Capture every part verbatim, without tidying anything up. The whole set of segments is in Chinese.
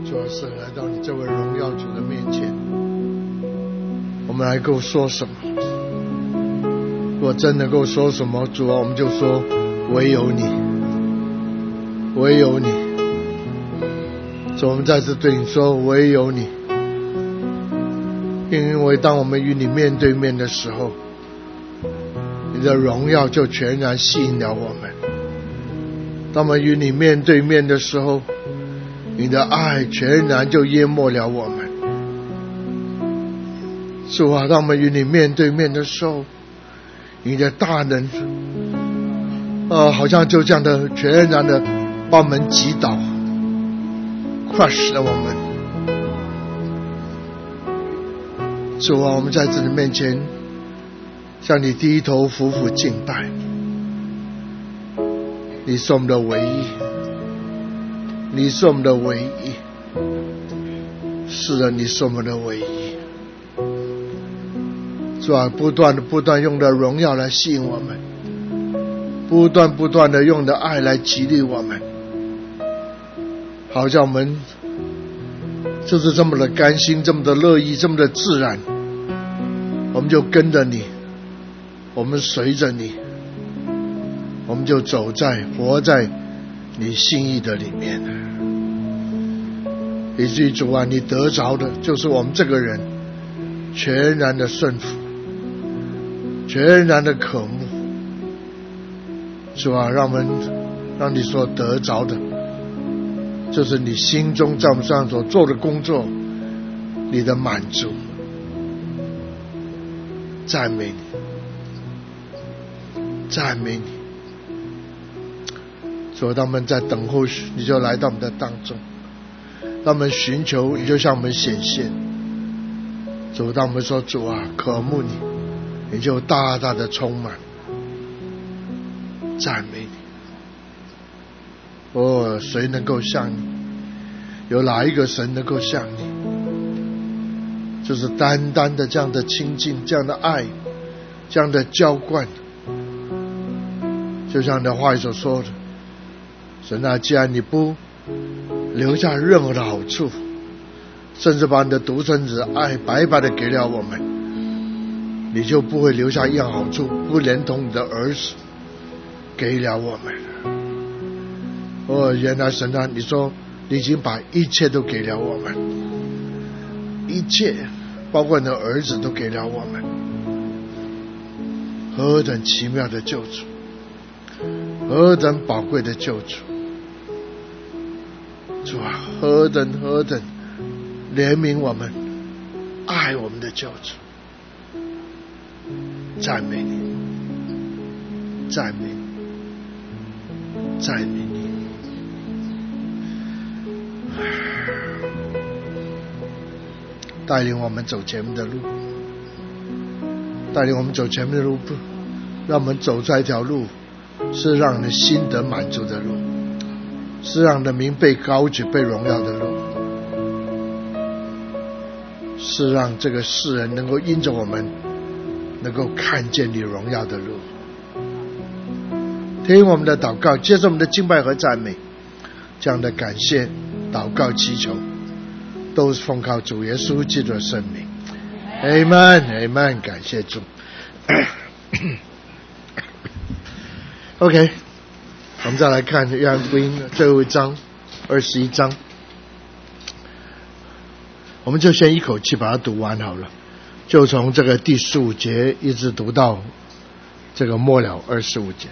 主要是来到你这位荣耀主的面前，我们还够说什么？如果真能够说什么，主啊，我们就说唯有你，唯有你。主，我们再次对你说唯有你，因为当我们与你面对面的时候，你的荣耀就全然吸引了我们。当我们与你面对面的时候，你的爱全然就淹没了我们。主啊，当我们与你面对面的时候，你的大能呃，好像就这样的全然的把我们击倒 crush 了我们。主啊，我们在这里面前向你低头俯俯敬拜，你是我们的唯一，你是我们的唯一，是的，你是我们的唯一。主啊，不断的不断用的荣耀来吸引我们，不断不断的用的爱来激励我们，好像我们就是这么的甘心，这么的乐意，这么的自然，我们就跟着你，我们随着你，我们就走在活在你心意的里面。以至于主啊，你得着的就是我们这个人全然的顺服，全然的渴慕。主啊，让我们让你所得着的就是你心中在我们身上所做的工作，你的满足。赞美你，赞美你。主啊，当我们在等候时，你就来到我们的当中；当我们寻求，你就向我们显现。主，当我们说主啊，渴慕你，你就大大的充满。赞美你。哦，谁能够像你？有哪一个神能够像你？就是单单的这样的亲近，这样的爱，这样的浇灌。就像你的话语所说的，神啊，既然你不留下任何的好处，甚至把你的独生子爱白白的给了我们，你就不会留下一样好处，不连同你的儿子给了我们。哦，原来神啊，你说你已经把一切都给了我们，一切包括你的儿子都给了我们。何等奇妙的救主，何等宝贵的救主。主啊，何等何等怜悯我们，爱我们的救主。赞美你，赞美你，赞美你。带领我们走前面的路，带领我们走前面的路，不让我们走这一条路是让人心得满足的路，是让人民被高举被荣耀的路，是让这个世人能够因着我们能够看见你荣耀的路。听我们的祷告，接受我们的敬拜和赞美，这样的感谢祷告祈求都是奉靠主耶稣基督的圣名。 Amen Amen， 感谢主。OK， 我们再来看约翰福音最后一章二十一章，我们就先一口气把它读完好了，就从这个第十五节一直读到这个末了二十五节。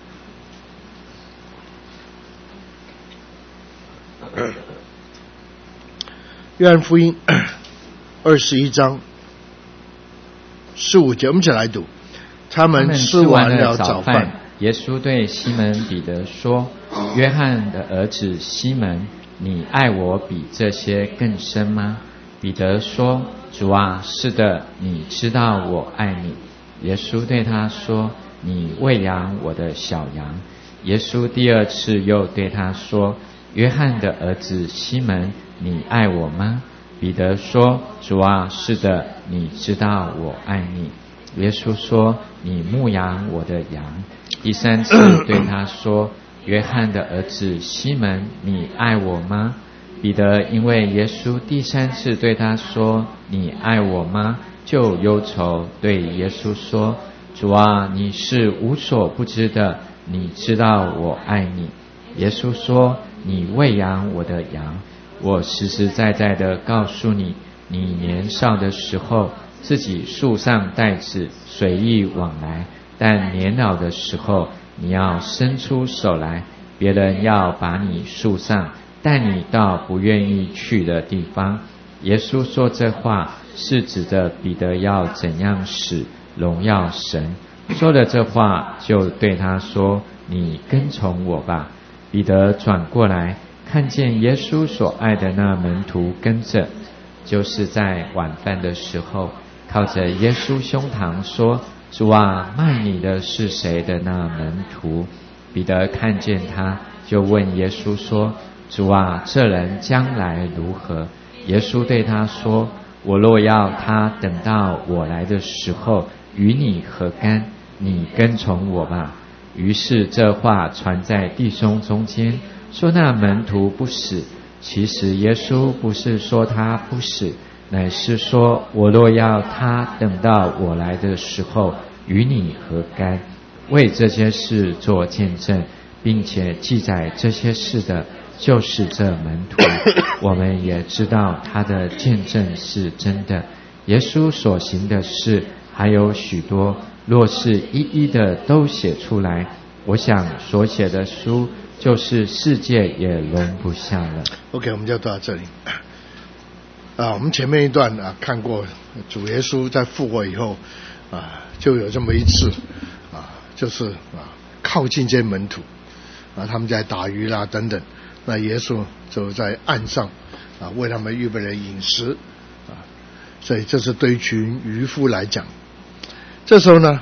约翰福音二十一章十五节，我们一起来读。他们吃完了早饭， 耶稣对西门彼得说：“约翰的儿子西门，你爱我比这些更深吗？”彼得说：“主啊，是的，你知道我爱你。”耶稣对他说：“你喂养我的小羊。”耶稣第二次又对他说：“约翰的儿子西门，你爱我吗？”彼得说：“主啊，是的，你知道我爱你。”耶稣说：“你牧养我的羊。”第三次对他说：“约翰的儿子西门，你爱我吗？” 彼得因为耶稣第三次对他说你爱我吗，就忧愁，对耶稣说，主啊，你是无所不知的，你知道我爱你。耶稣说，你喂养我的羊。我实实在在的告诉你，你年少的时候自己束上带子，随意往来，但年老的时候你要伸出手来，别人要把你束上，带你到不愿意去的地方。耶稣说这话是指着彼得要怎样使荣耀神。说了这话，就对他说，你跟从我吧。彼得转过来，看见耶稣所爱的那门徒跟着，就是在晚饭的时候，靠着耶稣胸膛说，主啊，卖你的是谁的那门徒。彼得看见他，就问耶稣说，主啊，这人将来如何？耶稣对他说，我若要他等到我来的时候，与你何干？你跟从我吧。于是这话传在弟兄中间，说那门徒不死。其实耶稣不是说他不死，乃是说，我若要他等到我来的时候，与你何干？为这些事做见证，并且记载这些事的，就是这门徒。我们也知道他的见证是真的。耶稣所行的事还有许多，若是一一的都写出来，我想所写的书就是世界也容不下了。 OK， 我们就到这里啊。我们前面一段啊看过主耶稣在复活以后啊，就有这么一次啊，就是啊靠近这些门徒啊，他们在打鱼啦等等，那耶稣就在岸上啊为他们预备了饮食啊，所以这是对一群渔夫来讲。这时候呢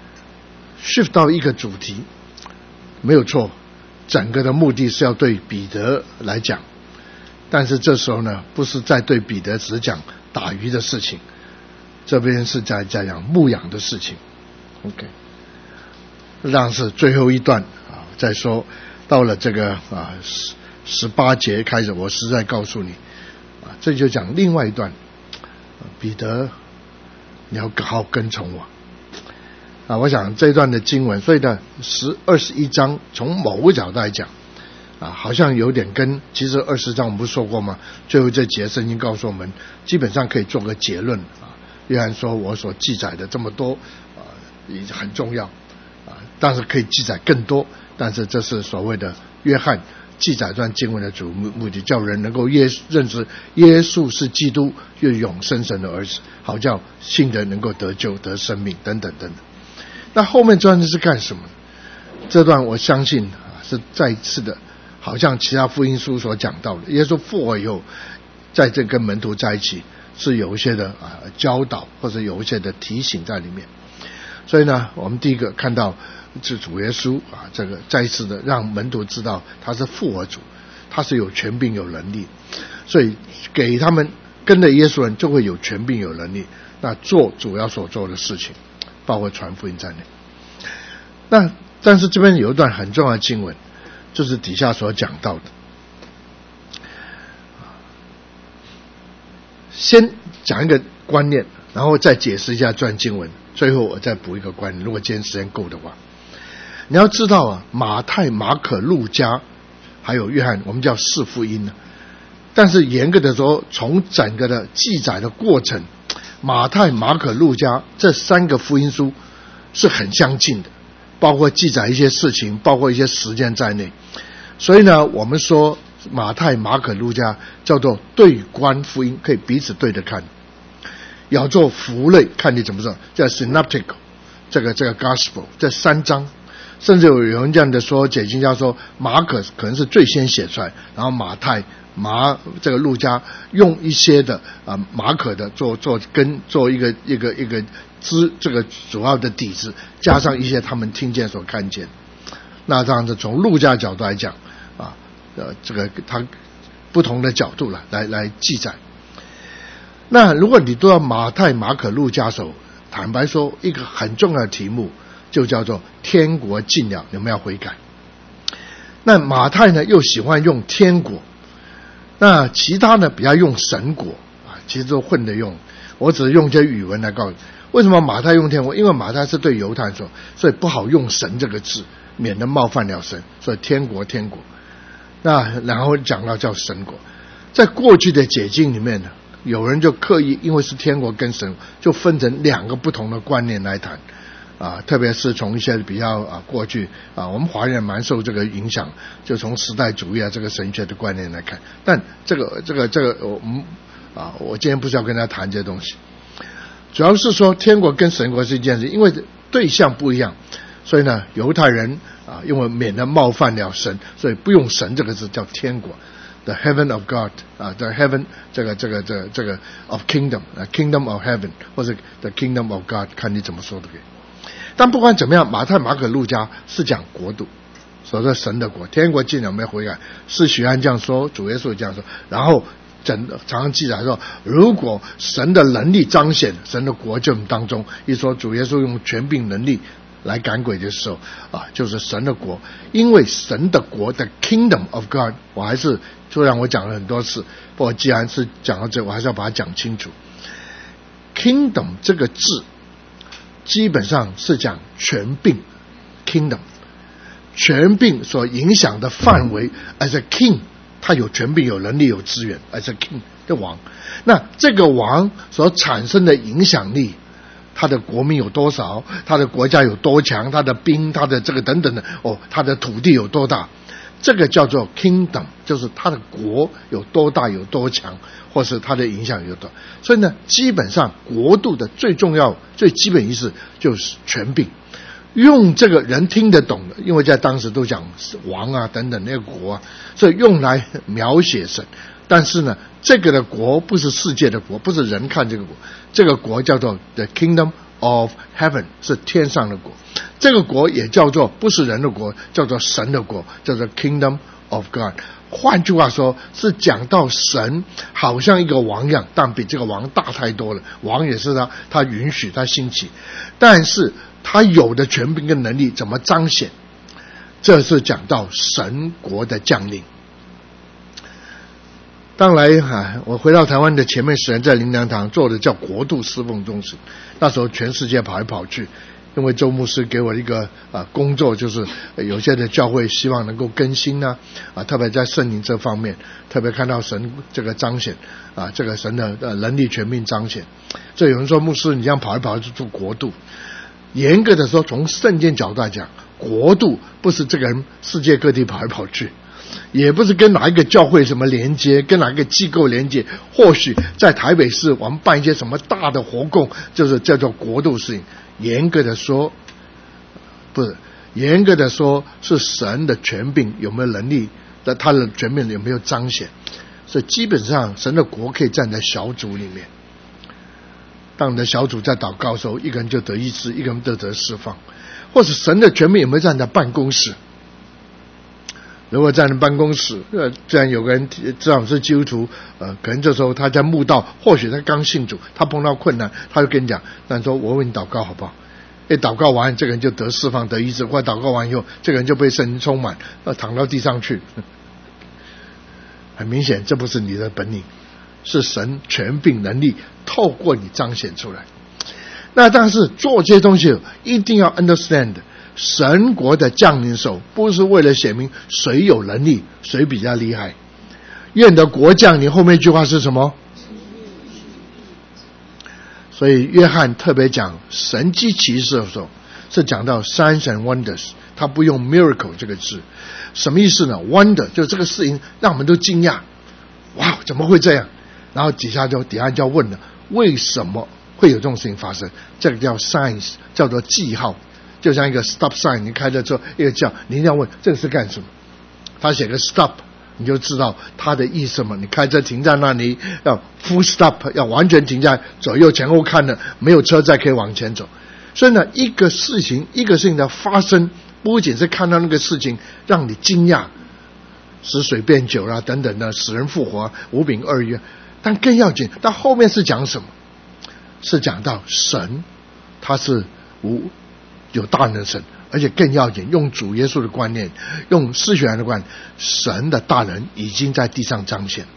shift 到一个主题，没有错，整个的目的是要对彼得来讲，但是这时候呢不是在对彼得只讲打鱼的事情，这边是在在讲牧养的事情。 OK， 让是最后一段啊，再说到了这个啊十八节开始，我实在告诉你啊，这就讲另外一段，彼得你要好好跟从我啊。我想这一段的经文，所以呢十二十一章从某个角度来讲啊，好像有点跟其实二十章我们不是说过吗？最后这节圣经告诉我们，基本上可以做个结论啊。约翰说我所记载的这么多啊，也很重要啊，但是可以记载更多，但是这是所谓的约翰记载这段经文的主目的，叫人能够耶认识耶稣是基督，又永生神的儿子，好叫信人能够得救得生命等等等等。那后面这段是干什么？这段我相信啊，是再一次的，好像其他福音书所讲到的，耶稣复活以后，在这跟门徒在一起，是有一些的啊教导，或者有一些的提醒在里面。所以呢，我们第一个看到是主耶稣啊，这个再一次的让门徒知道他是复活主，他是有权柄有能力，所以给他们跟着耶稣人就会有权柄有能力，那做主要所做的事情，包括传福音在内。那但是这边有一段很重要的经文，就是底下所讲到的。先讲一个观念，然后再解释一下这段经文，最后我再补一个观念，如果今天时间够的话。你要知道啊，马太、马可、路加还有约翰，我们叫四福音呢。但是严格的说，从整个的记载的过程，马太、马可、路加这三个福音书是很相近的，包括记载一些事情，包括一些时间在内。所以呢，我们说马太、马可、路加叫做对观福音，可以彼此对着看。要做符类，看你怎么说，叫 synoptical， 这个这个 gospel 这三章。甚至有人这样的说，解经家说马可可能是最先写出来，然后马太、马这个路加用一些的啊马可的做做跟做一个一个一个支这个主要的底子，加上一些他们听见所看见。那这样子从路加角度来讲啊，呃这个他不同的角度了来来记载。那如果你都要马太、马可、路加手，坦白说一个很重要的题目就叫做天国近了，有没有悔改？那马太呢又喜欢用天国， 那其他呢比较用神国啊，其实都混着用。我只是用这语文来告诉你，为什么马太用天国？因为马太是对犹太人说，所以不好用神这个字，免得冒犯了神，所以天国天国。那然后讲到叫神国，在过去的解经里面呢，有人就刻意因为是天国跟神就分成两个不同的观念来谈啊，特别是从一些比较啊过去啊，我们华人蛮受这个影响，就从时代主义啊这个神学的观念来看。但这个这个这个我们啊，我今天不是要跟大家谈这些东西，主要是说天国跟神国是一件事，因为对象不一样，所以呢，犹太人啊，因为免得冒犯了神，所以不用神这个字，叫天国。The heaven of God 啊 ，the heaven 这个这个这个这个 of kingdom 啊 ，kingdom of heaven 或者 the kingdom of God， 看你怎么说都可以。但不管怎么样，马太、马可、路加是讲国度，所说神的国，天国进了没有悔改，是许安这样说，主耶稣这样说，然后整常常记载说，如果神的能力彰显，神的国就当中，一说主耶稣用权柄能力来赶鬼的时候啊，就是神的国，因为神的国的 kingdom of God， 我还是就让我讲了很多次，不过既然是讲到这，我还是要把它讲清楚。kingdom 这个字基本上是讲权柄 kingdom， 权柄所影响的范围 as a king， 他有权柄有能力有资源 as a king 的王，那这个王所产生的影响力，他的国民有多少，他的国家有多强，他的兵，他的这个等等的哦，他的土地有多大，这个叫做 kingdom， 就是他的国有多大有多强，或是他的影响有多。所以呢，基本上国度的最重要最基本意思就是权柄，用这个人听得懂的，因为在当时都讲王啊等等那个国啊，所以用来描写神。但是呢，这个的国不是世界的国，不是人看这个国，这个国叫做 the kingdom of heaven， 是天上的国。这个国也叫做不是人的国，叫做神的国，叫做 kingdom of God。换句话说，是讲到神好像一个王一样，但比这个王大太多了。王也是他，他允许他兴起，但是他有的权柄跟能力怎么彰显？这是讲到神国的降临。当来啊，我回到台湾的前面十年，在灵粮堂做的叫国度侍奉中心，那时候全世界跑来跑去，因为周牧师给我一个啊工作，就是有些的教会希望能够更新啊，啊特别在圣灵这方面，特别看到神这个彰显啊，这个神的呃能力全面彰显。所以有人说牧师你这样跑来跑去做国度，严格的说，从圣经角度来讲，国度不是这个人世界各地跑来跑去。也不是跟哪一个教会什么连接，跟哪一个机构连接，或许在台北市我们办一些什么大的活动，就是叫做国度事情。严格的说，不是严格的说，是神的权柄有没有能力，他的权柄有没有彰显。所以基本上神的国可以站在小组里面，当你的小组在祷告的时候，一个人就得医治，一个人就得释放，或者神的权柄有没有站在办公室。如果在办公室，呃，这样有个人至少是基督徒，呃，可能这时候他在慕道，或许他刚信主，他碰到困难，他就跟你讲，那说我为你祷告好不好？一祷告完，这个人就得释放得医治，或祷告完以后，这个人就被圣灵充满，呃，躺到地上去。很明显，这不是你的本领，是神权柄能力透过你彰显出来。那但是做这些东西一定要 understand。神国的降临手不是为了显明谁有能力谁比较厉害，愿的国降临后面一句话是什么？所以约翰特别讲神迹奇事的时候是讲到 signs and wonders， 他不用 miracle 这个字。什么意思呢？ wonder 就这个事情让我们都惊讶，哇怎么会这样，然后底下就底下就要问了，为什么会有这种事情发生，这个叫 signs， 叫做记号，就像一个 stop sign， 你开的车一个叫，你一定要问这个是干什么，他写个 stop 你就知道他的意思嘛。你开车停在那里要 full stop， 要完全停在左右前后看的，没有车再可以往前走。所以呢，一个事情一个事情的发生，不仅是看到那个事情让你惊讶，使水变酒啦等等的，使人复活，五饼二鱼，但更要紧，但后面是讲什么？是讲到神他是无有大能的神，而且更要紧，用主耶稣的观念，用施洗约翰的观念，神的大能已经在地上彰显。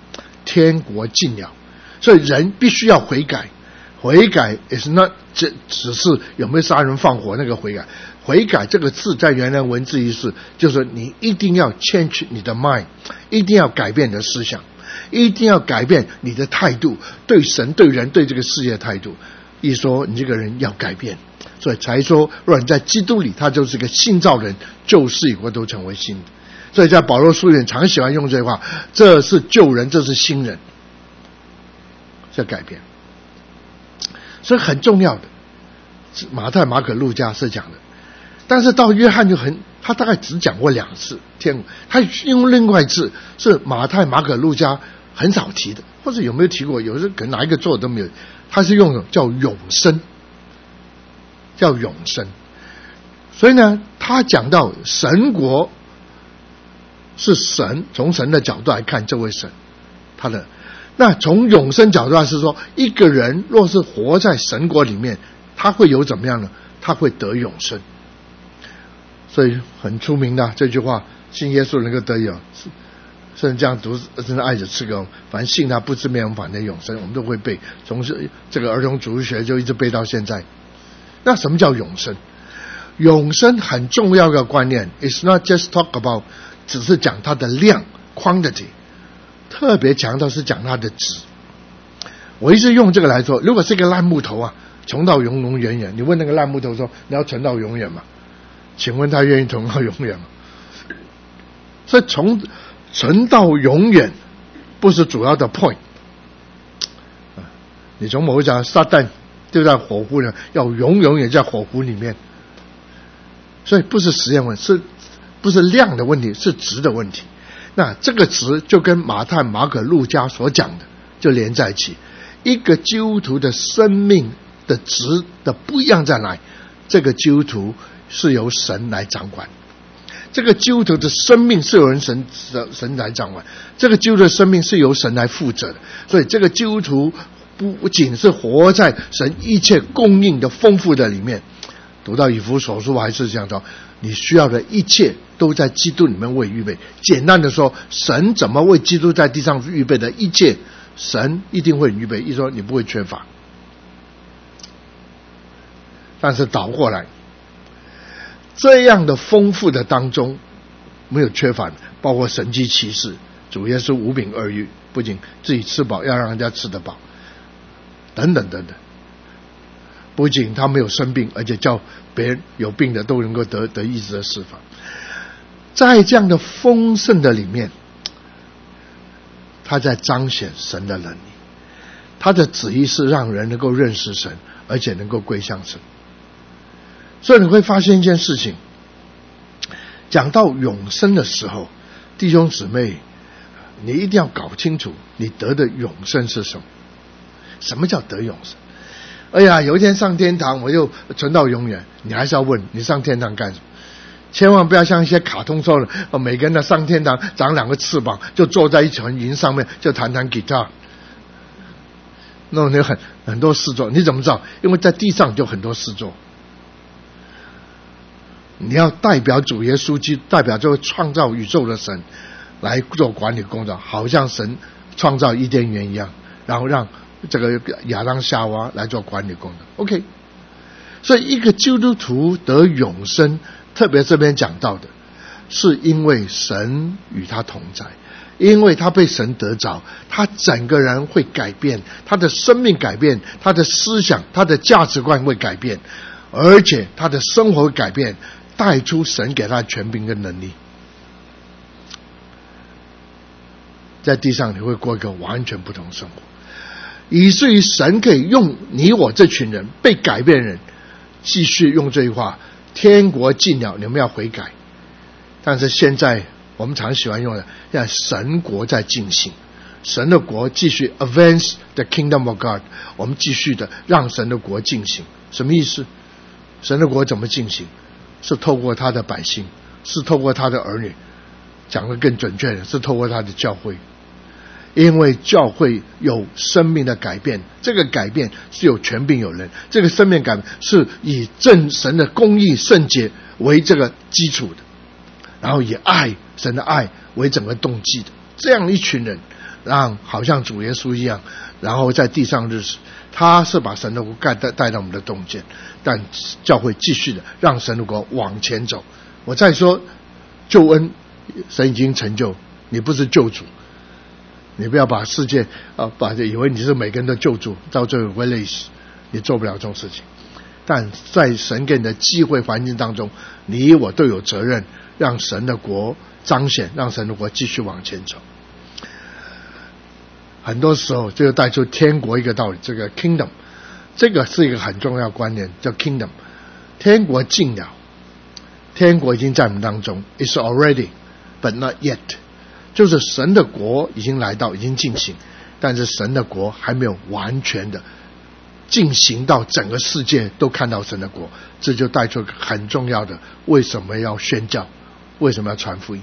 天国近了。所以人必须要悔改，悔改 is not 只只是有没有杀人放火那个悔改。悔改这个字在原来文字意思就是你一定要 change 你的 mind， 一定要改变你的思想，一定要改变你的态度，对神对人对这个世界的态度。一说你这个人要改变，所以才说若人在基督里，他就是个新造人，旧事以后都成为新的。所以在保罗书里常喜欢用这句话，这是旧人，这是新人，这改变。所以很重要的，马太马可路加是讲的，但是到约翰就很，他大概只讲过两次天国，他用另外一次是马太马可路加很少提的，或者有没有提过，有时可能哪一个作者都没有，他是用叫永生，叫永生。所以呢，他讲到神国是神，从神的角度来看这位神，他的那从永生角度来是说，一个人若是活在神国里面，他会有怎么样呢？他会得永生。所以很出名的这句话，信耶稣能够得永，甚至这样读，真的爱子赐给我们，凡信他不知灭亡反得永生，我们都会背，从这个儿童主日学就一直背到现在。那什么叫永生？永生很重要的观念 ，It's not just talk about， 只是讲它的量 quantity， 特别强调是讲它的质。我一直用这个来说，如果是一个烂木头啊，存到永永远远，你问那个烂木头说你要存到永远吗？请问他愿意存到永远吗？所以从存到永远不是主要的 point。你从某一讲撒旦就在火湖里，要永永远在火湖里面，所以不是实验问题，是不是量的问题，是质的问题。那这个质就跟马太马可路加所讲的就连在一起。一个基督徒的生命的质的不一样在哪里？这个基督徒是由神来掌管，这个基督徒的生命是由人神神来掌管，这个基督徒的生命是由神来负责的。所以这个基督徒不仅是活在神一切供应的丰富的里面，读到以弗所书还是这样说，你需要的一切都在基督里面为预备。简单的说，神怎么为基督在地上预备的一切，神一定会预备，一说你不会缺乏。但是倒过来，这样的丰富的当中没有缺乏，包括神迹奇事，主耶稣五饼二鱼，不仅自己吃饱，要让人家吃得饱，等等等等。不仅他没有生病，而且叫别人有病的都能够得得医治的释放。在这样的丰盛的里面，他在彰显神的能力，他的旨意是让人能够认识神，而且能够归向神。所以你会发现一件事情，讲到永生的时候，弟兄姊妹，你一定要搞清楚你得的永生是什么。什么叫得永生？哎呀，有一天上天堂我就存到永远，你还是要问你上天堂干什么？千万不要像一些卡通说的，每个人的上天堂长两个翅膀，就坐在一团云上面就弹弹吉他。那你很很多事做，你怎么知道？因为在地上就很多事做。你要代表主耶稣基督，代表这位创造宇宙的神来做管理工作，好像神创造伊甸园一样，然后让这个亚当夏娃来做管理工作。 OK， 所以一个基督徒得永生，特别这边讲到的是因为神与他同在，因为他被神得着，他整个人会改变，他的生命改变，他的思想他的价值观会改变，而且他的生活会改变，带出神给他的权柄跟能力。在地上你会过一个完全不同的生活，以至于神可以用你我这群人被改变人继续用这句话，天国近了，你们要悔改。但是现在我们常喜欢用的，让神国在进行，神的国继续 advance the kingdom of God， 我们继续的让神的国进行。什么意思？神的国怎么进行？是透过他的百姓，是透过他的儿女，讲得更准确的是透过他的教会。因为教会有生命的改变，这个改变是有权柄有人，这个生命改变是以正神的公义圣洁为这个基础的，然后以爱神的爱为整个动机的，这样一群人让好像主耶稣一样，然后在地上日子，他是把神的国带带到我们的中间，但教会继续的让神的国往前走。我再说，救恩神已经成就，你不是救主，你不要把世界啊，把以为你是每个人的救主，到最后会累死，你做不了这种事情。但在神给你的机会环境当中，你我都有责任，让神的国彰显，让神的国继续往前走。很多时候这就带出天国一个道理，这个 kingdom， 这个是一个很重要的观念，叫 kingdom。 天国近了，天国已经在我们当中， It's already but not yet， 就是神的国已经来到，已经进行，但是神的国还没有完全的进行到整个世界都看到神的国。这就带出很重要的，为什么要宣教，为什么要传福音。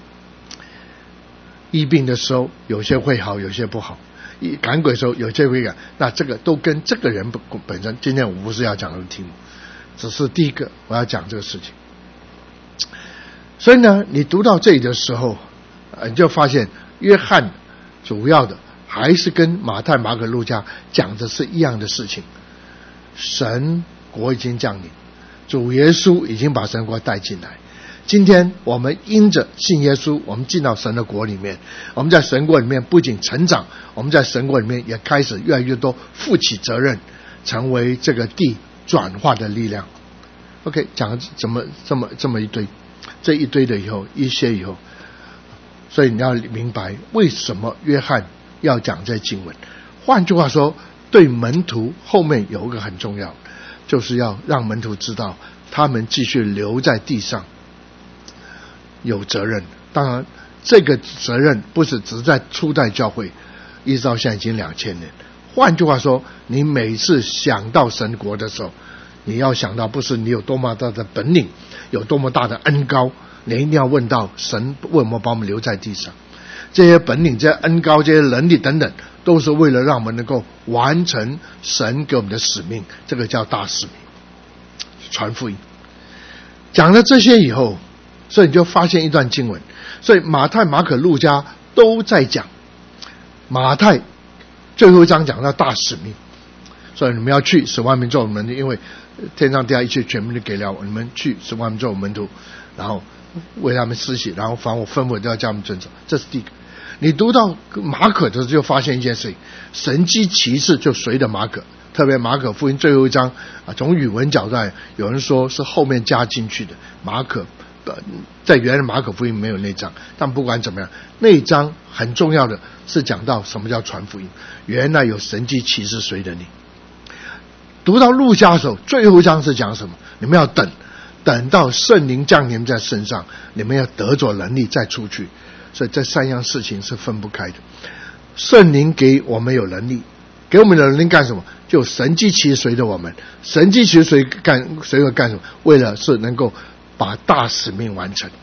疫病的时候有些会好，有些不好，赶鬼的时候有些会赶，那这个都跟这个人本身，今天我不是要讲这个题目，只是第一个我要讲这个事情。所以呢，你读到这里的时候，你就发现约翰主要的还是跟马太、马可、路加讲的是一样的事情。神国已经降临，主耶稣已经把神国带进来。今天我们因着信耶稣，我们进到神的国里面，我们在神国里面不仅成长，我们在神国里面也开始越来越多负起责任，成为这个地转化的力量。 OK， 讲怎么这么这么一堆，这一堆的以后一些以后，所以你要明白为什么约翰要讲这经文。换句话说，对门徒后面有一个很重要，就是要让门徒知道他们继续留在地上有责任。当然这个责任不是只在初代教会，一直到现在已经两千年。换句话说，你每次想到神国的时候，你要想到不是你有多么大的本领，有多么大的恩膏，你一定要问到神为什么把我们留在地上。这些本领、这些恩膏、这些能力等等，都是为了让我们能够完成神给我们的使命，这个叫大使命，传福音。讲了这些以后，所以你就发现一段经文，所以马太、马可、路加都在讲。马太最后一章讲到大使命，所以你们要去使万民做门徒，因为天上地下一切全部都给了我，你们去使万民做门徒，然后为他们施洗，然后凡我吩咐都要叫他们遵守。这是第一个。你读到马可的时候就发现一件事情，神迹奇事就随着马可，特别马可福音最后一章啊，从语文角度来，有人说是后面加进去的。马可在原来马可福音没有那章，但不管怎么样，那一章很重要的是讲到什么叫传福音，原来有神迹奇事随着你。读到路加的时候，最后一章是讲什么？你们要等，等到圣灵降临在身上，你们要得着能力再出去。所以这三样事情是分不开的。圣灵给我们有能力，给我们的能力干什么？就神迹奇事随着我们，神迹奇事随干随着干什么？为了是能够把大使命完成。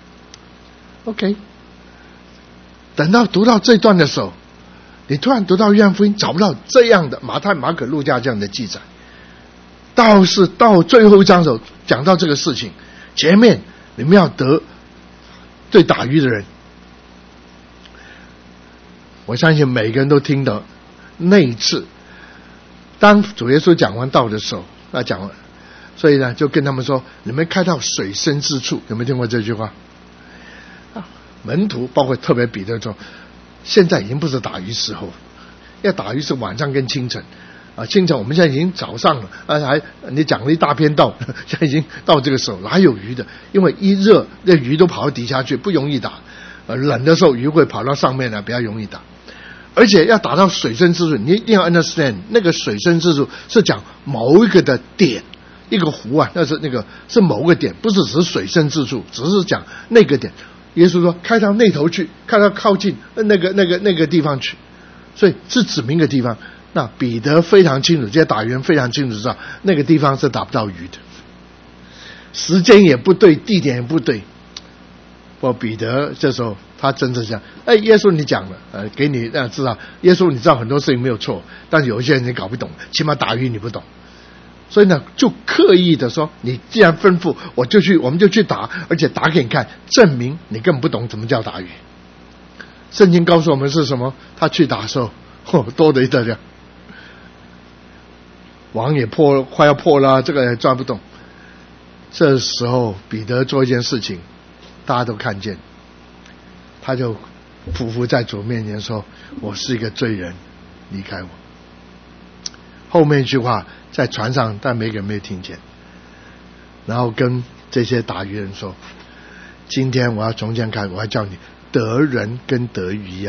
OK， 等到读到这段的时候，你突然读到约翰福音找不到这样的马太、马可、路加这样的记载，倒是到最后一章的时候讲到这个事情，前面你们要得对打鱼的人，我相信每个人都听到那一次，当主耶稣讲完道的时候，那讲完，所以呢就跟他们说，你们开到水深之处，有没有听过这句话？啊，门徒包括特别彼得说，现在已经不是打鱼时候，要打鱼是晚上跟清晨啊，清晨我们现在已经早上了，啊还你讲了一大篇道，现在已经到这个时候，哪有鱼的？因为一热，那鱼都跑到底下去，不容易打。呃，冷的时候鱼会跑到上面来，比较容易打。而且要打到水深之处，你一定要 understand， 那个水深之处是讲某一个的点，一个湖啊，那是那个是某个点，不是只是水深之处，只是讲那个点。耶稣说开到那头去，开到靠近那个那个那个地方去，所以是指明一个地方。那彼得非常清楚，这些打鱼人非常清楚知道那个地方是打不到鱼的，时间也不对，地点也不对。不过彼得这时候他真是讲，哎，耶稣你讲了，呃，给你让知道，耶稣你知道很多事情没有错，但是有一些人你搞不懂，起码打鱼你不懂，所以呢就刻意的说，你既然吩咐，我就去，我们就去打，而且打给你看，证明你根本不懂怎么叫打鱼。 圣经告诉我们是什么？他去打的时候，哦，多得得了，网也破，快要破了，这个也抓不动。这时候彼得做一件事情，大家都看见，他就匍匐在主面前说：“我是一个罪人，离开我。”后面一句话在船上，但每个人没有听见。然后跟这些打鱼人说：“今天我要从前看，我要叫你得人跟得鱼一样。”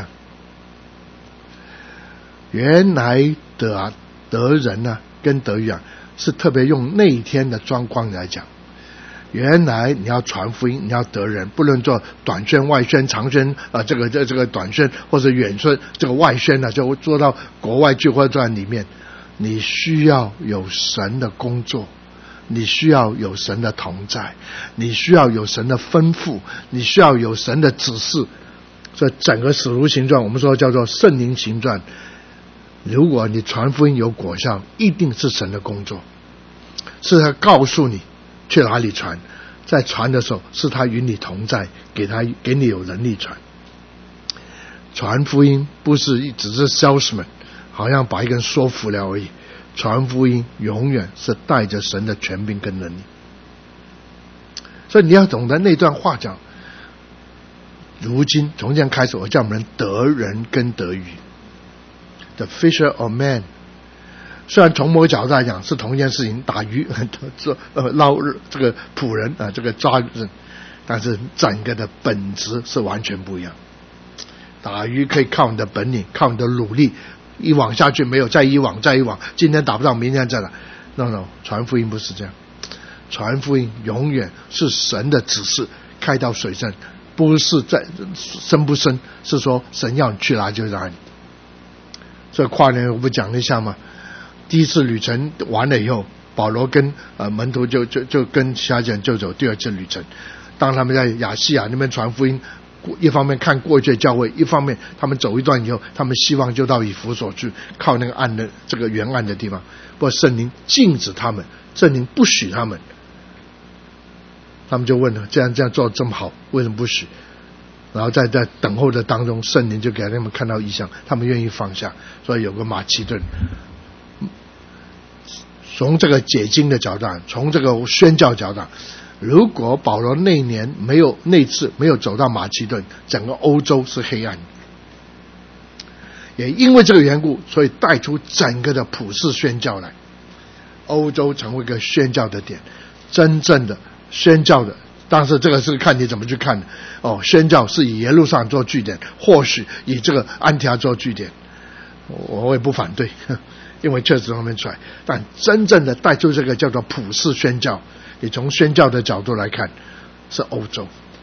原来得得人呢、啊，跟得鱼啊，是特别用那天的状况来讲。原来你要传福音，你要得人，不论做短宣、外宣、长宣啊、呃，这个这这个短宣或者远宣，这个外宣呢、啊，就做到国外聚会站里面，你需要有神的工作，你需要有神的同在，你需要有神的吩咐，你需要有神的指示。这整个使徒行传，我们说叫做圣灵行传。如果你传福音有果效，一定是神的工作，是他告诉你去哪里传，在传的时候是他与你同在，给他给你有能力传。传福音不是只是 salesman， 好像把一个人说服了而已。传福音永远是带着神的权柄跟能力。所以你要懂得那段话讲，如今从这样开始，我叫我们得人跟得鱼。The fisher of men， 虽然从某个角度来讲是同一件事情，打鱼做呃捞这个仆人啊、呃，这个抓人，但是整个的本质是完全不一样。打鱼可以靠你的本领，靠你的努力，一网下去没有，再一网再一网，今天打不到，明天再来。No no， 传福音不是这样，传福音永远是神的指示，开到水深，不是在深不深，是说神要你去哪就哪里。这跨年我不讲了一下吗？第一次旅程完了以后，保罗跟呃门徒就就就跟其他人就走第二次旅程。当他们在亚细亚那边传福音，一方面看过去的教会，一方面他们走一段以后，他们希望就到以弗所去，靠那个岸的这个沿岸的地方。不过圣灵禁止他们，圣灵不许他们。他们就问了：这样这样做这么好，为什么不许？然后在在等候的当中，圣灵就给他们看到异象，他们愿意放下。所以有个马其顿，从这个解经的角度，从这个宣教角度，如果保罗那年没有那次没有走到马其顿，整个欧洲是黑暗。也因为这个缘故，所以带出整个的普世宣教来，欧洲成为一个宣教的点，真正的宣教的。但是这个是看你怎么去看的哦。宣教是以耶路撒冷做据点，或许以这个安提阿做据点，我也不反对，因为确实从那边出来。但真正的带出这个叫做普世宣教，你从宣教的角度来看，是欧洲。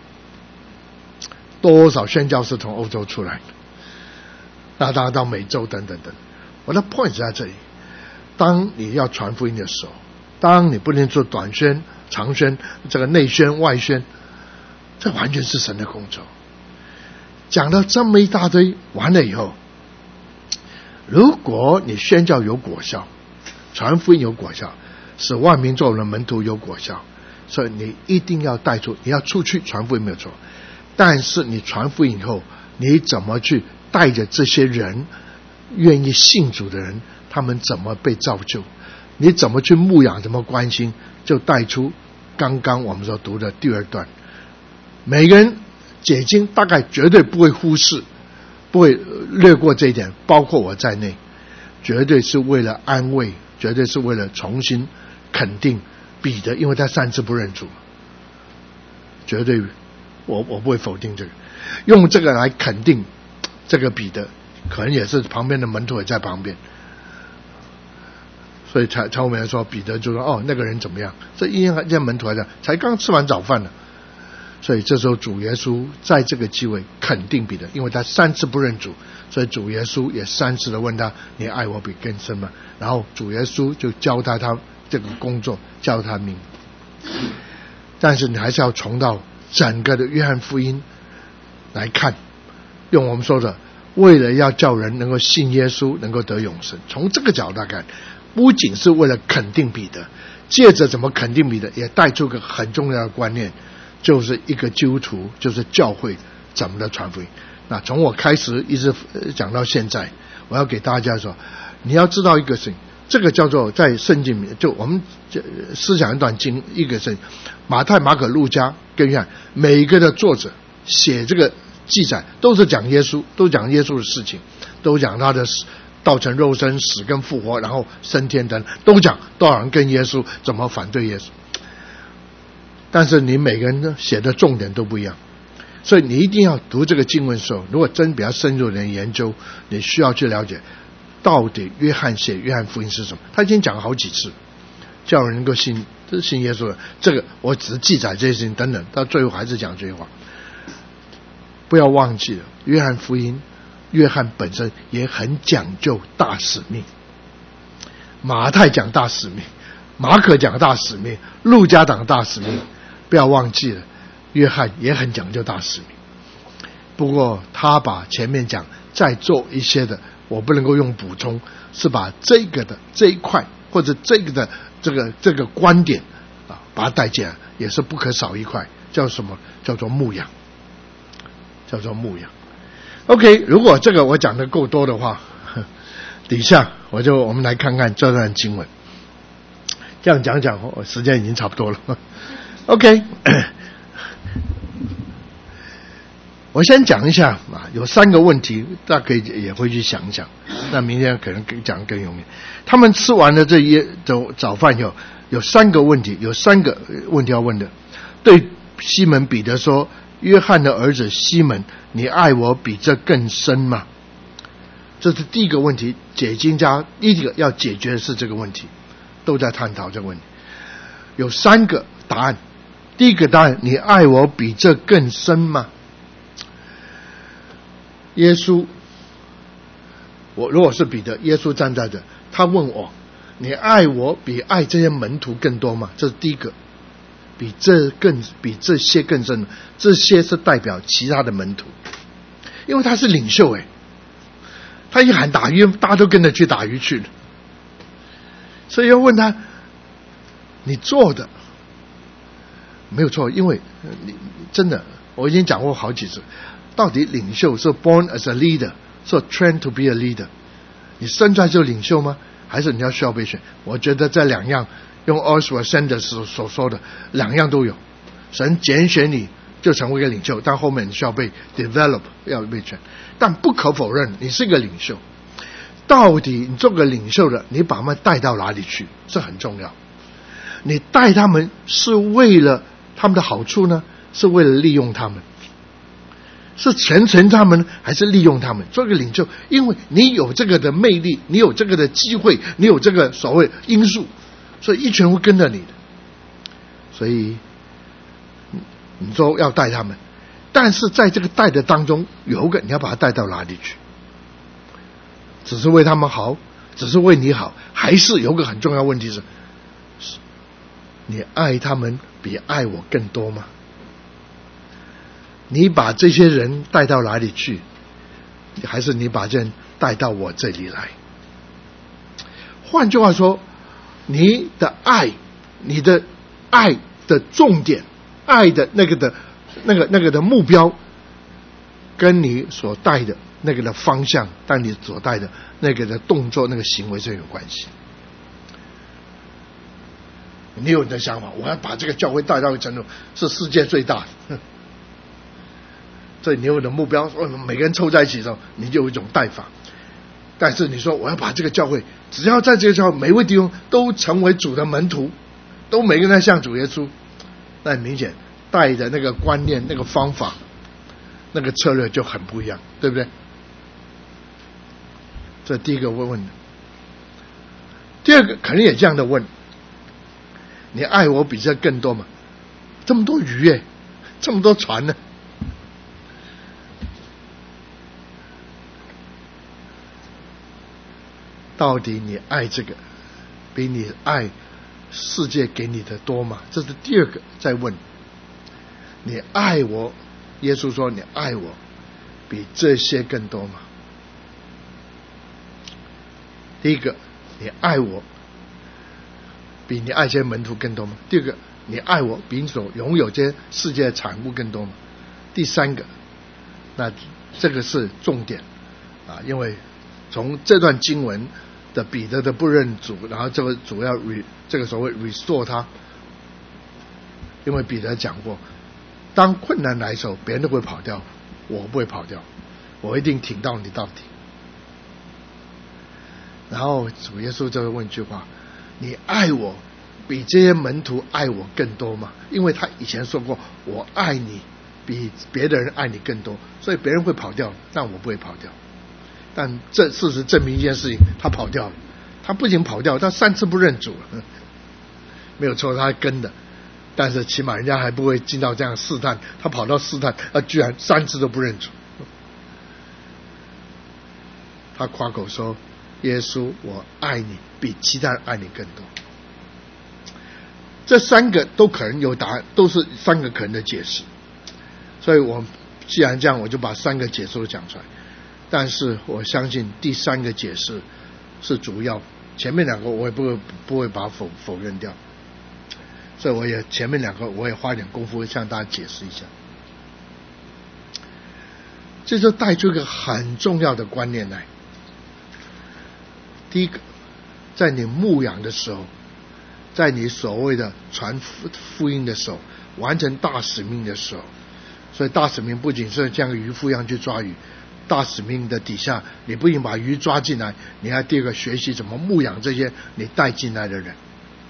多少宣教是从欧洲出来的？那当然到美洲等等等。我的 point 在这里，当你要传福音的时候，当你不能做短宣、长宣，这个内宣、外宣，这完全是神的工作。讲到这么一大堆完了以后，如果你宣教有果效，传福音有果效，使万民做我的门徒有果效，所以你一定要带出，你要出去传福音没有错，但是你传福音以后，你怎么去带着这些人愿意信主的人，他们怎么被造就，你怎么去牧养，怎么关心，就带出刚刚我们所读的第二段。每个人解经大概绝对不会忽视，不会略过这一点，包括我在内，绝对是为了安慰，绝对是为了重新肯定彼得，因为他三次不认主，绝对我我不会否定这个，用这个来肯定这个彼得，可能也是旁边的门徒也在旁边，所以才才我们说彼得就说哦那个人怎么样，这一样在门徒来讲才刚吃完早饭呢。所以这时候主耶稣在这个机会肯定彼得，因为他三次不认主，所以主耶稣也三次的问他，你爱我比更深吗？然后主耶稣就教他他这个工作，教他名。但是你还是要从到整个的约翰福音来看，用我们说的为了要叫人能够信耶稣，能够得永生，从这个角度来看，不仅是为了肯定彼得，借着怎么肯定彼得，也带出个很重要的观念，就是一个基督徒，就是教会怎么的传福音。 那从我开始一直讲到现在，我要给大家说，你要知道一个事情，这个叫做在圣经里面，就我们思想一段经，一个是马太、马可、路加跟约翰，每一个的作者写这个记载都是讲耶稣，都讲耶稣的事情，都讲他的道成肉身、死跟复活，然后升天等，都讲多少人跟耶稣怎么反对耶稣。但是你每个人呢写的重点都不一样，所以你一定要读这个经文的时候，如果真比较深入的研究，你需要去了解到底约翰写约翰福音是什么。他已经讲了好几次，叫人能够信信耶稣的，这个我只是记载这些事情等等，到最后还是讲这句话。不要忘记了，约翰福音，约翰本身也很讲究大使命。马太讲大使命，马可讲大使命，路加讲大使命，不要忘记了，约翰也很讲究大使命。不过他把前面讲再做一些的，我不能够用补充，是把这个的这一块或者这个的这个这个观点啊，把它带进来，也是不可少一块，叫什么？叫做牧养，叫做牧养。OK， 如果这个我讲的够多的话，底下我就我们来看看这段经文。这样讲讲，时间已经差不多了。OK， 我先讲一下啊，有三个问题，大家可以也会去想一想。那明天可能讲更有名。他们吃完了这一早早饭以后，有三个问题，有三个问题要问的。对西门彼得说：“约翰的儿子西门，你爱我比这更深吗？”这是第一个问题，解经家第一个要解决的是这个问题，都在探讨这个问题。有三个答案。第一个答案，你爱我比这更深吗？耶稣，我如果是彼得，耶稣站在这，他问我，你爱我比爱这些门徒更多吗？这是第一个，比这更比这些更深。这些是代表其他的门徒，因为他是领袖诶，他一喊打鱼，大家都跟着去打鱼去了。所以要问他，你做的没有错，因为你真的我已经讲过好几次，到底领袖是 born as a leader， 是 trained to be a leader， 你生出来就领袖吗？还是你要需要被选？我觉得这两样，用 Oswald Sanders 所说的，两样都有。神拣选你就成为一个领袖，但后面你需要被 develop， 要被选。但不可否认，你是一个领袖。到底你做个领袖的，你把他们带到哪里去，这很重要。你带他们是为了他们的好处呢，是为了利用他们？是成全他们还是利用他们？做个领袖，因为你有这个的魅力，你有这个的机会，你有这个所谓因素，所以一群人会跟着你的。所以你说要带他们，但是在这个带的当中，有一个你要把他带到哪里去？只是为他们好，只是为你好，还是有个很重要问题是，你爱他们比爱我更多吗？你把这些人带到哪里去，还是你把这人带到我这里来？换句话说，你的爱，你的爱的重点，爱的那个的那个那个的目标，跟你所带的那个的方向，但你所带的那个的动作、那个行为是有关系。你有你的想法，我要把这个教会带到一个程度，是世界最大的。所以你有的目标，每个人凑在一起的时候，你就有一种带法。但是你说我要把这个教会，只要在这个教会每位弟兄都成为主的门徒，都每个人像主耶稣，那很明显带的那个观念、那个方法、那个策略就很不一样，对不对？这第一个问问的。第二个肯定也这样的问，你爱我比这更多吗？这么多鱼耶，这么多船呢？到底你爱这个比你爱世界给你的多吗？这是第二个在问，你爱我，耶稣说你爱我比这些更多吗？第一个，你爱我比你爱这些门徒更多吗？第二个，你爱我比你所拥有这些世界的产物更多吗？第三个，那这个是重点啊，因为从这段经文的彼得的不认主，然后这个主要 re 这个所谓 restore 他，因为彼得讲过，当困难来的时候，别人都会跑掉，我不会跑掉，我一定挺到你到底。然后主耶稣就会问一句话：你爱我比这些门徒爱我更多吗？因为他以前说过，我爱你比别的人爱你更多，所以别人会跑掉，但我不会跑掉。但这事实证明一件事情，他跑掉了。他不仅跑掉，他三次不认主了，没有错，他跟的，但是起码人家还不会进到这样试探，他跑到试探，他居然三次都不认主。他夸口说：耶稣，我爱你比其他人爱你更多。这三个都可能有答案，都是三个可能的解释。所以我既然这样，我就把三个解释都讲出来。但是我相信第三个解释是主要，前面两个我也不会不会把它否否认掉。所以我也前面两个我也花一点功夫向大家解释一下。这就带出一个很重要的观念来。第一个，在你牧养的时候，在你所谓的传福音的时候，完成大使命的时候，所以大使命不仅是像渔夫一样去抓鱼，大使命的底下，你不仅把鱼抓进来，你还第二个学习怎么牧养这些你带进来的人。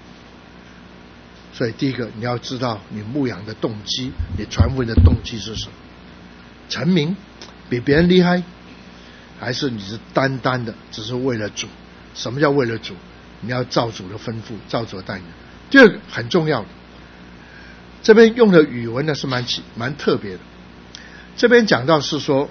所以第一个，你要知道你牧养的动机，你传福音的动机是什么？成名比别人厉害，还是你是单单的只是为了主？什么叫为了主？你要照主的吩咐，照主的带领。第二个很重要的，这边用的语文呢是蛮蛮特别的。这边讲到是说，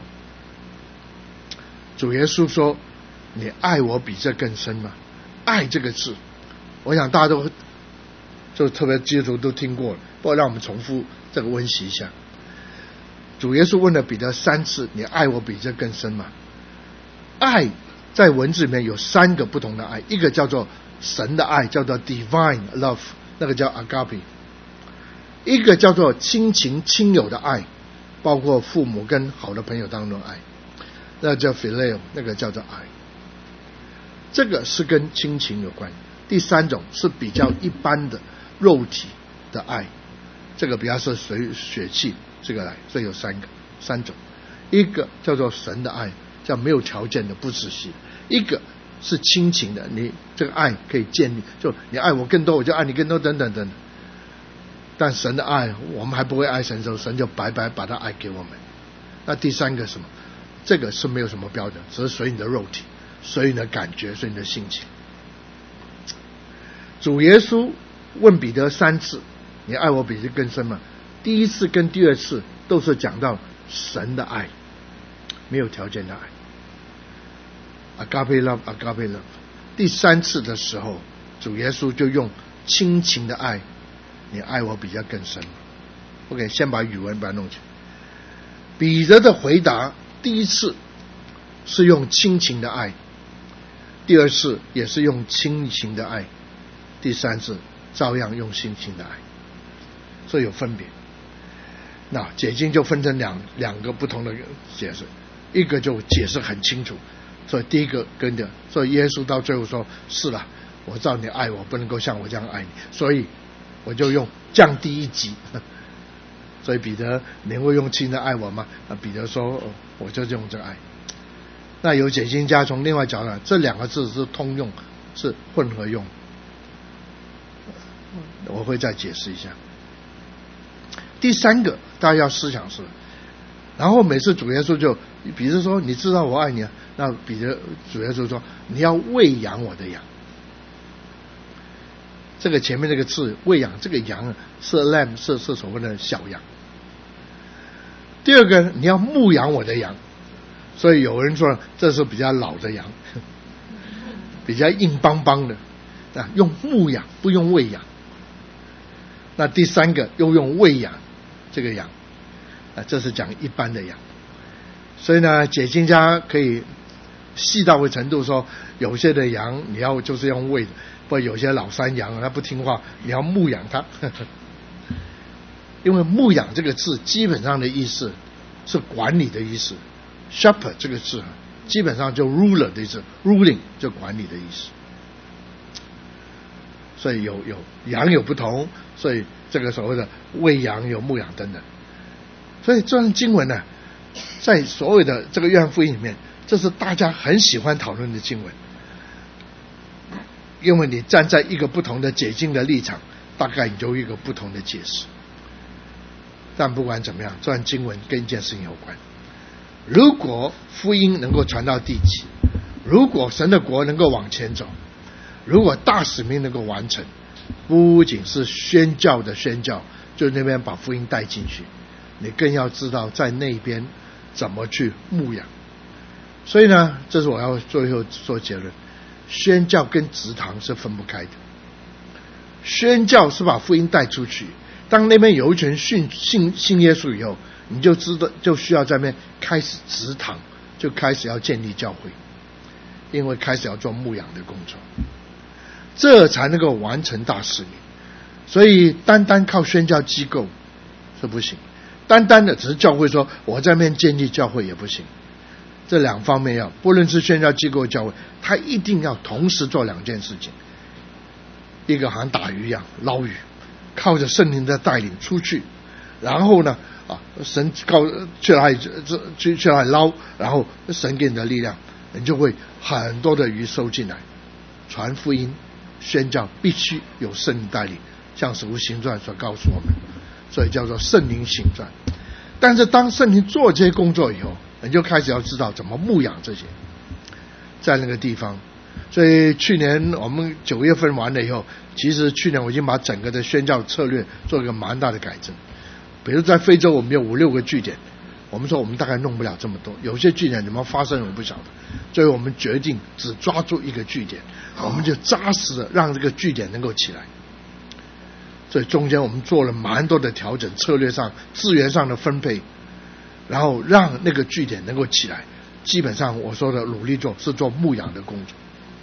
主耶稣说：你爱我比这更深吗？爱这个字，我想大家都就特别基督徒都听过了，不过让我们重复这个温习一下。主耶稣问了彼得三次：你爱我比这更深吗？爱在文字里面有三个不同的爱，一个叫做神的爱，叫做 divine love， 那个叫 agape； 一个叫做亲情亲友的爱，包括父母跟好的朋友当中的爱，那叫 phileo， 那个叫做爱。这个是跟亲情有关。第三种是比较一般的肉体的爱，这个比较是随血气这个来，所以有三个三种。一个叫做神的爱，叫没有条件的不仔细；一个是亲情的，你这个爱可以建立，就你爱我更多，我就爱你更多，等等等等。但神的爱，我们还不会爱神的时候，神就白白把他爱给我们。那第三个什么？这个是没有什么标准，只是随你的肉体，随你的感觉，随你的心情。主耶稣问彼得三次：你爱我比这更深吗？第一次跟第二次都是讲到神的爱，没有条件的爱 ，agape love，agape love。第三次的时候，主耶稣就用亲情的爱，你爱我比较更深吗 ？OK， 先把语文把它弄起来。彼得的回答，第一次是用亲情的爱，第二次也是用亲情的爱，第三次照样用亲情的爱，所以有分别。那解经就分成两两个不同的解释，一个就解释很清楚，所以第一个跟着，所以耶稣到最后说：是了，我知道你爱我，不能够像我这样爱你，所以我就用降低一级。所以彼得，你会用亲的爱我吗？那彼得说：哦，我就用这个爱。那有解经家从另外讲了，这两个字是通用，是混合用，我会再解释一下。第三个大家要思想是，然后每次主耶稣就，比如说你知道我爱你啊，那彼得主耶稣说你要喂养我的羊。这个前面这个字喂养，这个羊是 lamb， 是是所谓的小羊。第二个你要牧养我的羊，所以有人说这是比较老的羊，比较硬邦邦的，啊，用牧养不用喂养。那第三个又用喂养这个羊，啊，这是讲一般的羊。所以呢，解经家可以细到个程度说，有些的羊你要就是用喂的，不有些老山羊它不听话，你要牧养它。因为牧养这个字基本上的意思是管理的意思， shepherd 这个字基本上就 ruler 的意思 ，ruling 就管理的意思。所以有有羊有不同，所以这个所谓的喂羊有牧养等等。所以这段经文呢，在所有的这个约翰福音里面，这是大家很喜欢讨论的经文，因为你站在一个不同的解经的立场，大概你就有一个不同的解释。但不管怎么样，这段经文跟一件事情有关。如果福音能够传到地极，如果神的国能够往前走，如果大使命能够完成，不仅是宣教的宣教，就那边把福音带进去，你更要知道在那边怎么去牧养。所以呢，这是我要最后做结论，宣教跟植堂是分不开的。宣教是把福音带出去，当那边有一群信信信耶稣以后，你就知道就需要在那边开始植堂，就开始要建立教会，因为开始要做牧养的工作，这才能够完成大使命。所以单单靠宣教机构是不行，单单的只是教会说我在那边建立教会也不行。这两方面要，不论是宣教机构教会，他一定要同时做两件事情。一个好像打鱼一样捞鱼，靠着圣灵的带领出去，然后呢啊，神告去哪里去去哪里捞，然后神给你的力量，你就会很多的鱼收进来。传福音宣教必须有圣灵带领，像使徒行传所告诉我们，所以叫做圣灵行传。但是当圣灵做这些工作以后，你就开始要知道怎么牧养这些，在那个地方。所以去年我们九月份完了以后，其实去年我已经把整个的宣教策略做一个蛮大的改正。比如在非洲我们有五六个据点，我们说我们大概弄不了这么多，有些据点怎么发生我不晓得，所以我们决定只抓住一个据点，我们就扎实的让这个据点能够起来。所以中间我们做了蛮多的调整，策略上资源上的分配，然后让那个据点能够起来。基本上我说的努力做是做牧养的工作，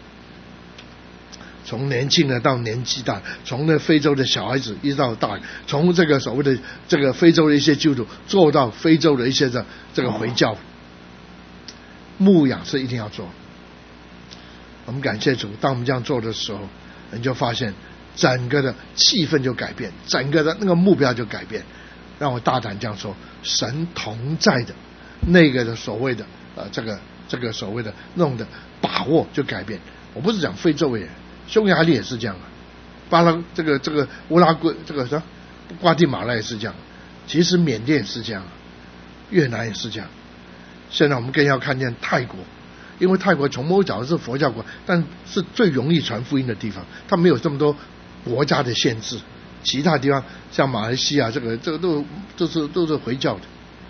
从年轻的到年纪大，从那非洲的小孩子一直到大人，从这个所谓的这个非洲的一些基督徒做到非洲的一些的这个回教，牧养是一定要做。我们感谢主，当我们这样做的时候，你就发现整个的气氛就改变，整个的那个目标就改变。让我大胆这样说，神同在的那个的所谓的呃这个这个所谓的弄的把握就改变。我不是讲非洲人，匈牙利也是这样啊，巴拉这个这个乌拉圭这个什么瓜地马拉也是这样，其实缅甸也是这样，越南也是这样。现在我们更要看见泰国，因为泰国从某角度是佛教国，但是最容易传福音的地方，它没有这么多国家的限制。其他地方像马来西亚这个这个都都是都是回教的，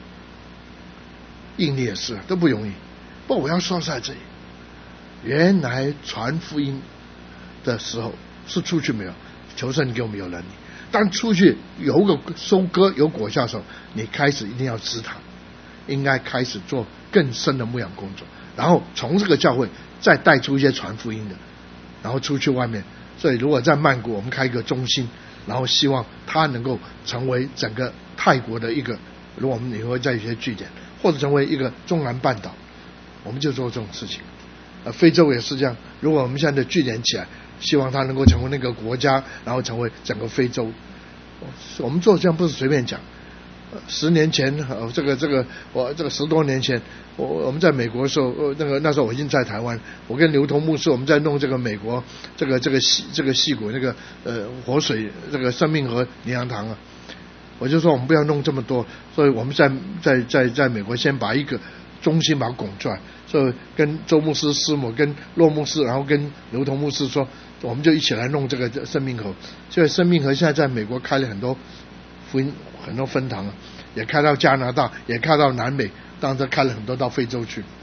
印尼也是都不容易。不过我要说在这里，原来传福音的时候是出去没有，求神给我们有能力，当出去有个收割有果效的时候，你开始一定要知它，应该开始做更深的牧养工作，然后从这个教会再带出一些传福音的，然后出去外面。所以如果在曼谷我们开一个中心，然后希望它能够成为整个泰国的一个，如果我们以后在一些据点，或者成为一个中南半岛，我们就做这种事情。呃，非洲也是这样，如果我们现在的据点起来，希望它能够成为那个国家，然后成为整个非洲。我们做这样不是随便讲。十年前，呃，这个这个我这个十多年前，我我们在美国的时候，呃，那个那时候我已经在台湾，我跟刘同牧师我们在弄这个美国这个这个溪这个溪谷那个呃活水这个生命河灵粮堂啊，我就说我们不要弄这么多，所以我们在在在在美国先把一个中心把它拱出来，所以跟周牧师师母跟骆牧师，然后跟刘同牧师说，我们就一起来弄这个生命河。所以生命河现在在美国开了很多福音很多分堂，也开到加拿大，也开到南美，当然开了很多到非洲去。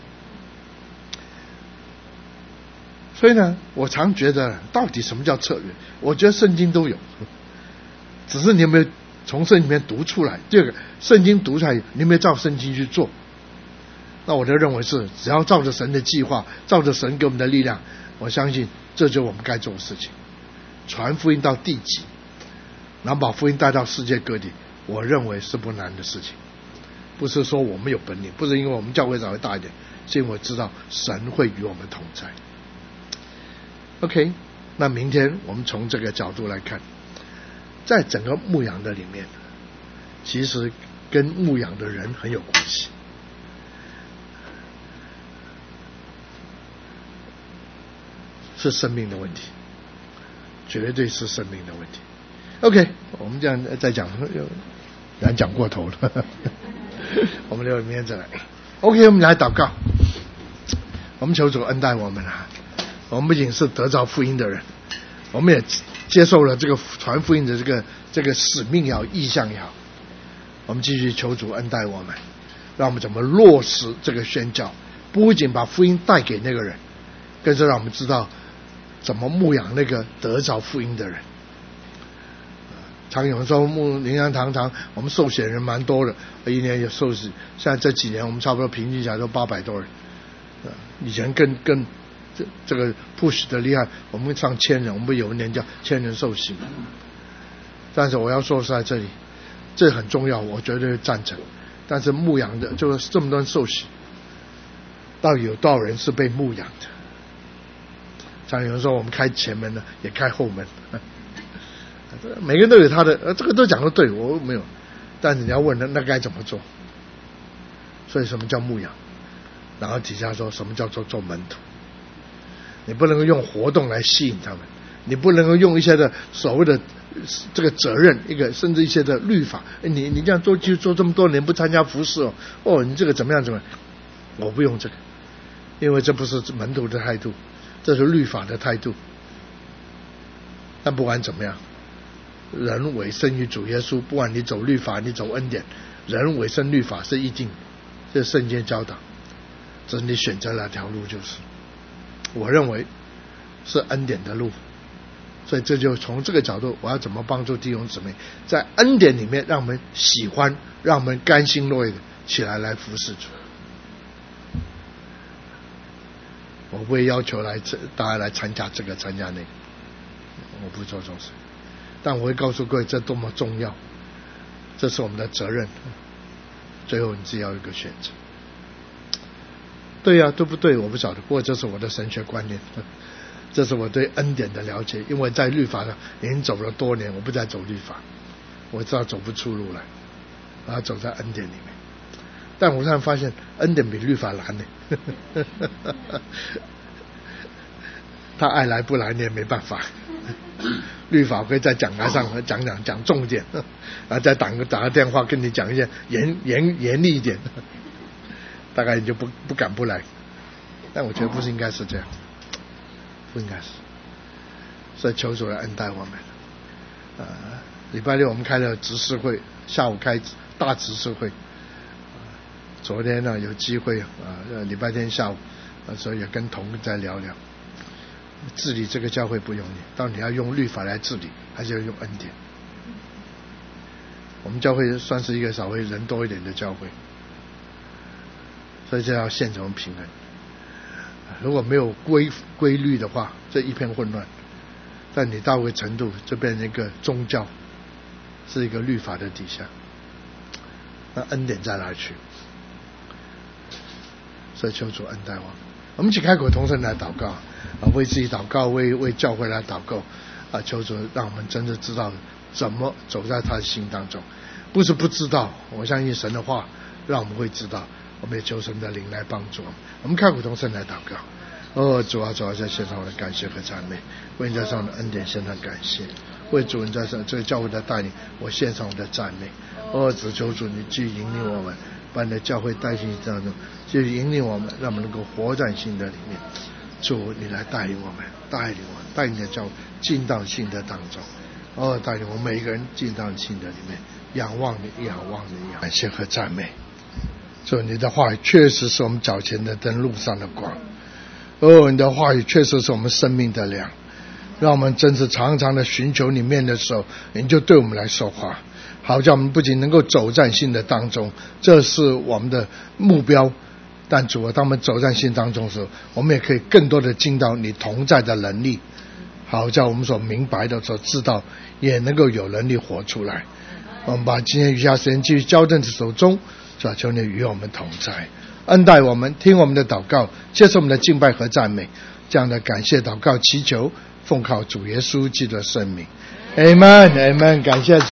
所以呢，我常觉得到底什么叫策略？我觉得圣经都有，只是你有没有从圣经里面读出来。第二个，圣经读出来，你有没有照圣经去做？那我就认为是，只要照着神的计划，照着神给我们的力量，我相信这就是我们该做的事情。传福音到地极，然后把福音带到世界各地，我认为是不难的事情。 不是说我们有本领，不是因为我们教会稍微大一点，是因为我知道神会与我们同在。 OK， 那明天我们从这个角度来看，在整个牧养的里面，其实跟牧养的人很有关系，是生命的问题，绝对是生命的问题。 OK， 我们这样再讲咱讲过头了我们留明天再来。 OK， 我们来祷告，我们求主恩待我们啊！我们不仅是得着福音的人，我们也接受了这个传福音的这个这个使命也好，意向也好，我们继续求主恩待我们，让我们怎么落实这个宣教，不仅把福音带给那个人，更是让我们知道怎么牧养那个得着福音的人。常有人说牧灵粮堂堂我们受洗人蛮多的，一年有受洗，现在这几年我们差不多平均下来都八百多人，以前更更这这个 push 的厉害，我们上千人，我们有一年叫千人受洗。但是我要说是在这里，这很重要，我绝对赞成。但是牧养的就是这么多人受洗，到底有多少人是被牧养的？常有人说我们开前门的，也开后门。每个人都有他的，呃，这个都讲得对，我没有。但是你要问那那该怎么做？所以什么叫牧养？然后底下说什么叫做做门徒？你不能够用活动来吸引他们，你不能够用一些的所谓的这个责任，一个甚至一些的律法。你你这样做就做这么多年不参加服事哦，哦，你这个怎么样怎么样？我不用这个，因为这不是门徒的态度，这是律法的态度。但不管怎么样。人委身于主耶稣，不管你走律法，你走恩典，人委身律法是一定，这是圣经教导，只是你选择哪条路就是。我认为是恩典的路，所以这就从这个角度，我要怎么帮助弟兄姊妹在恩典里面，让我们喜欢，让我们甘心乐意的起来来服侍主。我不会要求来大家来参加这个参加那个，我不做这种事。但我会告诉各位，这多么重要，这是我们的责任。最后你自己要有一个选择。对呀、啊，对不对？我不晓得，不过这是我的神学观念，这是我对恩典的了解。因为在律法上已经走了多年，我不再走律法，我知道走不出路来，我要走在恩典里面。但我突然发现，恩典比律法难呢。他爱来不来你也没办法。律法会在讲台上讲讲讲重点，然后再打个打个电话跟你讲一些严严严厉一点，大概你就不不敢不来。但我觉得不是应该是这样，不应该是。所以求主来恩待我们。呃，礼拜六我们开了执事会，下午开大执事会。昨天呢有机会啊，礼拜天下午，所以也跟同工再聊聊。治理这个教会不容易，到底你要用律法来治理，还是要用恩典？我们教会算是一个稍微人多一点的教会，所以这要现成平衡。如果没有规规律的话，这一片混乱。但你到一个程度，就变成一个宗教，是一个律法的底下，那恩典在哪里去？所以求主恩待我们。我们一起开口同声来祷告啊，为自己祷告，为为教会来祷告啊！求主让我们真的知道怎么走在他的心当中，不是不知道。我相信神的话让我们会知道，我们也求神的灵来帮助我们。我们开口同声来祷告。哦，主啊，主啊，在献上我的感谢和赞美，为你在上的恩典献上感谢，为主人在上这个教会的带领，我献上我的赞美。哦，只求主你继续引领我们，把你的教会带进当中，继续引领我们，让我们能够活在新的里面。主，你来带领我们，带领我们，带领你的教会进到新的当中。哦，带领我们每一个人进到新的里面，仰望你，仰望你，感谢和赞美。主，你的话语确实是我们脚前的灯，路上的光。哦，你的话语确实是我们生命的粮，让我们真是常常的寻求你面的时候，你就对我们来说话，好叫我们不仅能够走在信的当中，这是我们的目标。但主啊，当我们走在信当中的时候，我们也可以更多的进到你同在的能力，好叫我们所明白的、所知道，也能够有能力活出来。我们把今天余下时间继续交在你手中， 主啊，求你与我们同在，恩待我们，听我们的祷告，接受我们的敬拜和赞美。这样的感谢祷告祈求，奉靠主耶稣基督的圣名。Amen Amen， 感谢主。